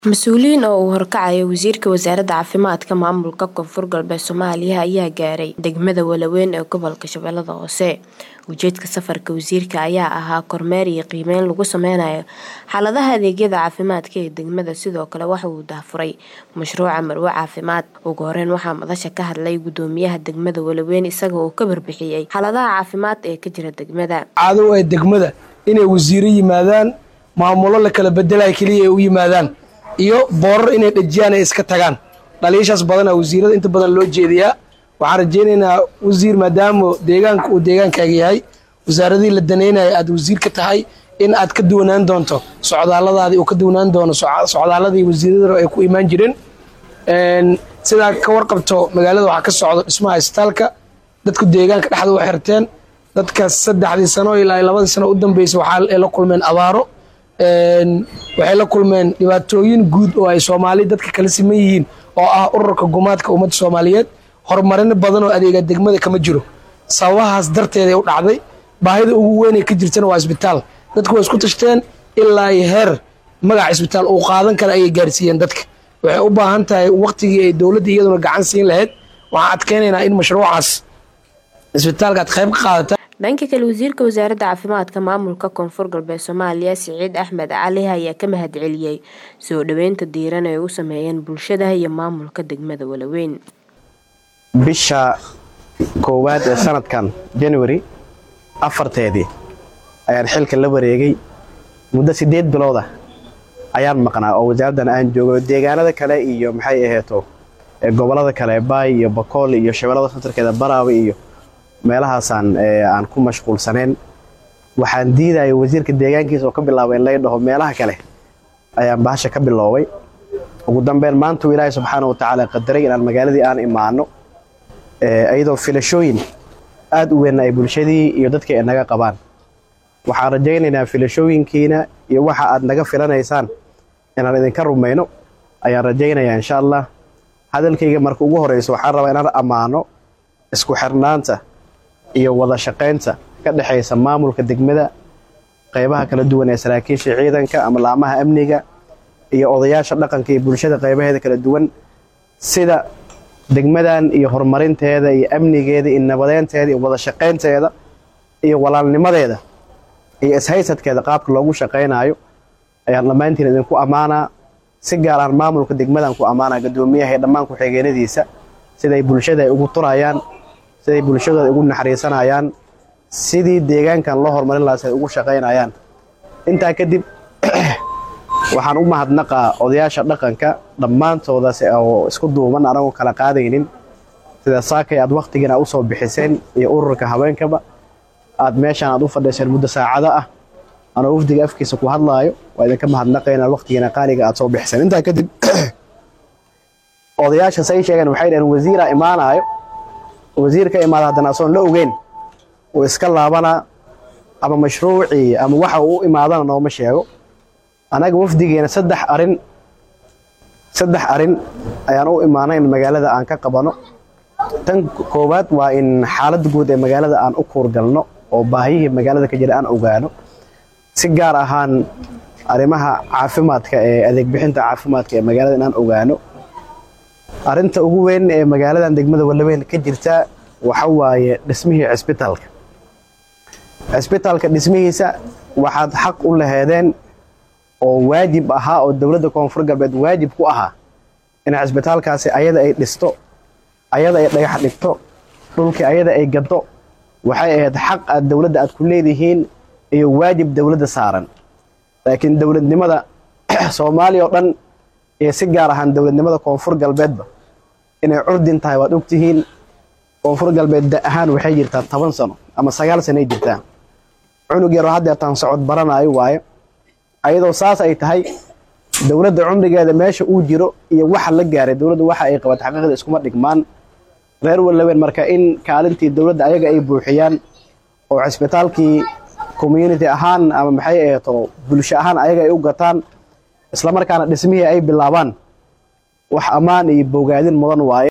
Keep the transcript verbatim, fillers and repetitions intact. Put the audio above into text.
Mas'uuliyiin oo uu horkacaya Wasiirka Wasaaradda Caafimaadka Maamulka Koonfur Galbeed Soomaaliya ayaa gaaray degmada Walaweyn ee gobolka Shabeellaha Hoose. Ujeedka safarka wasiirka ayaa ahaa kormeer iyo qiimeyn lagu sameynayo xaaladaha adeegyada caafimaadka ee degmada. Sidoo kale waxa uu daahfuray mashruuca Marwo Caafimaad. Ugu horeyn waxaa madasha ka hadlay gudoomiyaha degmada Walaweyn isaga oo ka warbixiyay xaaladaha caafimaad ee ka jira degmada. Caado ee degmada inay wasiiro yimaadaan maamulo la kala bedelay kaliya ay u yimaadaan iyo boorar inay dhajiyaan ay iska tagaan. dhaliishaas badan wasiirada inta badan loo jeediyaa. waxaan rajaynaynaa wasiir maadaama deegaanka uu deegaankaaga yahay wasaaradii la daneynaya aad wasiir ka tahay in aad ka duwanaan doonto socdaalladaadii uu ka duwanaan doono socdaalladii wasiirada ay ku imaan jireen. sidaa ka warqabto magaalada waxaa ka socdo dhismaha isbitaalka dadku deegaanka dhexda u xirteen. dadka saddexdii sano ilaa labadii sano u dambeysay waxaa la kulmeen abaaro, waxay la kulmeen dhibaatooyin guud oo ay Soomaali dadka kala siman yihiin oo ah ururka gumaadka ummadda Soomaaliyeed. horumarin badan oo adeega degmada kama jiro. sababahaas darteed ay u dhacday. baahida ugu weyn ee ka jirtana waa isbitaal. dadku way isku tashteen ilaa ay heer magac isbitaal uu qaadan kara ay gaarsiiyeen dadka. waxay u baahan tahay waqtigii ay dawladda iyaduna gacan siin lahayd. waxaan adkeenaynaa in mashruucaas isbitaalka aad qayb ka qaadataan. dhanka kale Wasiirka Wasaaradda Caafimaadka Maamulka Koonfur Galbeed Soomaaliya Siciid Axmed Cali ayaa ka mahadceliyay soo dhaweynta diiran ee uu sameeyeen bulshada iyo maamulka degmada Walaweyn. bisha koowaad ee sanadkan January afarteedii ayaan xilka la wareegay. muddo sideed bilood ah ayaan maqnaa oo wasaaraddan aan joogo. deegaanada kale iyo maxay aheeto ee gobolada kale Baay iyo Bakool iyo Shabeellaha Centerkeeda Baraawe iyo meelahaasaan aan ku mashquulsaneen. waxaan diiday wasiirka deegaankiisa oo ka bilaabay in la dhaho meelaha kale ayaan bahasha ka biloobay. ugu dambeyn maanta Ilaahay subxaanahu wa ta'aala qadaray in aan magaaladii aan imaano ayadoo filashooyin aad u weyn ay bulshadii iyo dadka ay naga qabaan. waxaan rajaynaynaa filashooyinkiina iyo waxa aad naga filanaysaan inaan idinka rumayno ayaan rajaynayaa insha Allah. hadalkayga marka ugu horeyso waxaan rabaa inaan amaano isku xirnaanta iyo wada shaqeynta ka dhaxaysa maamulka degmada, qaybaha kala duwan ee saraakiisha ciidanka ama laamaha amniga iyo odayaasha dhaqanka iyo bulshada qaybaheeda kala duwan, sida degmadan iyo horumarinteeda iyo amnigeeda iyo nabadeynteeda iyo wada shaqeynteeda iyo walaalnimadeeda iyo ishaysadkeeda qaabka loogu shaqeynayo ayaan dhammaantiin idinku amaanaa. si gaar ah maamulka degmadan ku amaanaa gudoomiyaha dhammaan ku xigeenadiisa siday bulshada ugu turayaan, siday bulshada ugu naxariisanayaan, sidii deegaankan loo horumarin lahaa ay ugu shaqeynayaan. intaa kadib waxaan u mahadnaqaa odayaasha dhaqanka dhammaantooda oo isku duuban anagu kala qaadaynin, sida saakay aad waqtigiina u soo bixiseen iyo ururka haweenkaba aad meeshaan aad u fadhiiseen muddo saacada ah anoo wafdiga afkiisa ku hadlaayo. waa idinka mahadnaqaynaa waqtigiina qaaliga aad soo bixiseen. intaa kadib odayaasha say sheegeen waxay dhaheen wasiira imaanayo. wasiirka imaada haddana asoon la ogeyn uu iska laabanaa ama mashruucii ama waxa uu imaadana nooma sheego. anaga wafdigeena saddex arin saddex arin ayaan u imaanay in magaalada aan ka qabano. tan koowaad waa in xaalad guud ee magaalada aan u kuurgalno oo baahiyihii magaalada ka jira aan ogaano, si gaar ahaan arrimaha caafimaadka ee adeeg bixinta caafimaadka ee magaalada inaan ogaano. arinta ugu weyn ee magaaladan degmada Walaweyn ka jirta waxa waaye dhismihii isbitaalka. isbitaalka dhismihiisa waxaad xaq u lahaydeen oo waajib ahaa oo dawladda Koonfur Galbeed waajib ku ahaa in isbitaalkaasi ayada ay dhisto, ayada ay dhagax dhigto, dhulkii ayada ay gado. waxay ahayd xaq aad dawladda aad ku leedihiin iyo waajib dawladda saaran. laakiin dawladnimada Soomaaliya oo dhan iyo si gaar ahaan dawladnimada Koonfur Galbeedba inay curdin tahay waad ogtihiin. Koonfur Galbeed da ahaan waxay jirtaa toban sano ama sagaal sano ay jirtaa. cunug yar hadda tan socod baranayo waaye. ayadoo saas ay tahay dawladda cumrigeeda meesha uu jiro iyo waxa la gaaray dawladda waxa ay qabat xaqiiqada iskuma dhigmaan. reer Walaweyn marka in kaalintii dawladda ayaga ay buuxiyaan oo isbitaalkii community ahaan ama maxay ahato bulsho ahaan ayaga ay u gataan isla markaana dhismihii ay bilaabaan wax amaan iyo bogaadin mudan waaye.